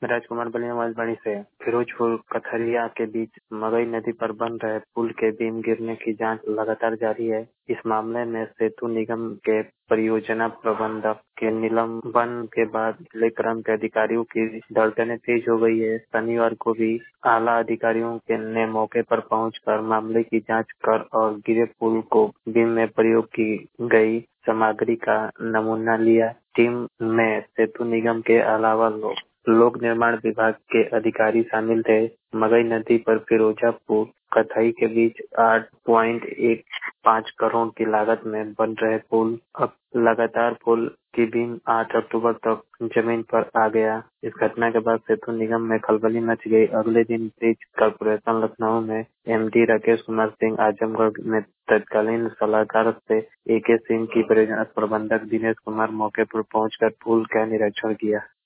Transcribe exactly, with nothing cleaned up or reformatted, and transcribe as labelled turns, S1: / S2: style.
S1: राजकुमार बलिया मलबनी से फिरोजपुर कथरिया के बीच मगई नदी पर बन रहे पुल के बीम गिरने की जांच लगातार जारी है। इस मामले में सेतु निगम के परियोजना प्रबंधक के निलंबन के बाद जिले क्रम के अधिकारियों की धड़कनें तेज हो गई है। शनिवार को भी आला अधिकारियों के ने मौके पर पहुंचकर मामले की जांच कर और गिरे पुल को बीम में प्रयोग की गई सामग्री का नमूना लिया। टीम में सेतु निगम के अलावा लोग लोक निर्माण विभाग के अधिकारी शामिल थे। मगई नदी पर फिरोजापुर कथई के बीच आठ पॉइंट एक पाँच करोड़ की लागत में बन रहे पुल अब लगातार पुल की बीम आठ अक्टूबर तक जमीन पर आ गया। इस घटना के बाद सेतु निगम में खलबली मच गई। अगले दिन ब्रिज कॉर्पोरेशन लखनऊ में एमडी राकेश कुमार सिंह, आजमगढ़ में तत्कालीन सलाहकार से एके सिंह की परियोजना प्रबंधक दिनेश कुमार मौके पर पहुंचकर पुल का निरीक्षण किया।